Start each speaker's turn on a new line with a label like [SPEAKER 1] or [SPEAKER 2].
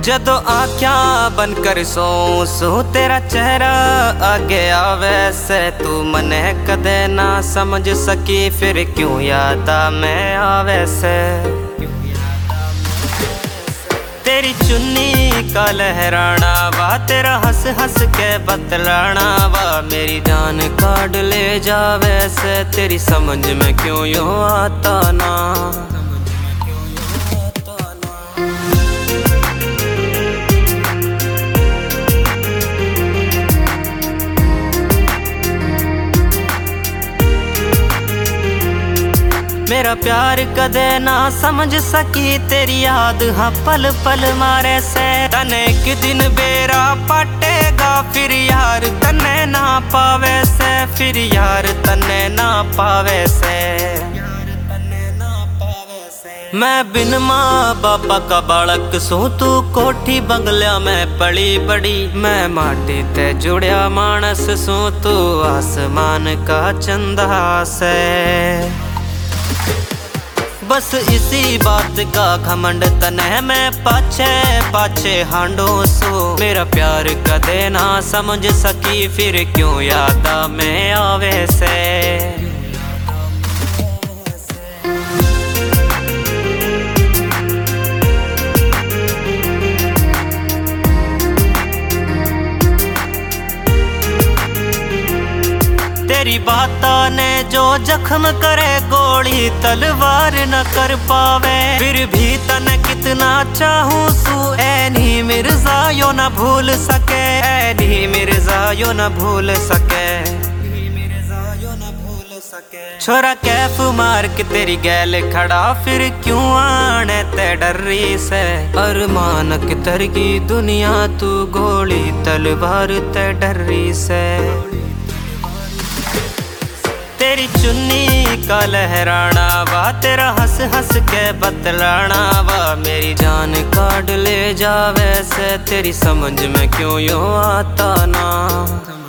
[SPEAKER 1] जदों आख्या बनकर सो तेरा चेहरा आगे आवे से, तू मने कदे ना समझ सकी, फिर क्यों याद मैं आवे से। तेरी चुन्नी का लहराना वा, तेरा हंस हंस के बतलाना वा, मेरी जान काढ़ ले जावे से, तेरी समझ में क्यों यूं आता ना। मेरा प्यार कदे ना समझ सकी, तेरी याद हाँ पल पल मारे से, तने एक दिन बेरा पटेगा, फिर यार तने ना पावे से, फिर यार तने ना पावे से। मैं बिन माँ बापा का बालक सू, तू कोठी बंगलिया में पली बड़ी, मैं माटी ते जुड़िया मानस सू, तू आसमान का चंदा से। बस इसी बात का घमंड तने मैं पाछे पाछे हांडो सो, मेरा प्यार कदे ना समझ सकी, फिर क्यों याद में आवे से। तेरी बातों ने जो जख्म करे, गोली तलवार न कर पावे, फिर भी तने कितना चाहूं सू, ऐनी मिर्जा यो न भूल सके, ऐनी मिर्जा यो न भूल सके। छोरा कैफ मार के तेरी गैल खड़ा, फिर क्यों आने ते डर्री से, अरमान की तरगी दुनिया तू, गोली तलवार ते डर्री से। तेरी चुन्नी का लहराना वा, तेरा हंस हंस के बतलाना वा, मेरी जान काढ़ ले जावे से, तेरी समझ में क्यों यूं आता ना।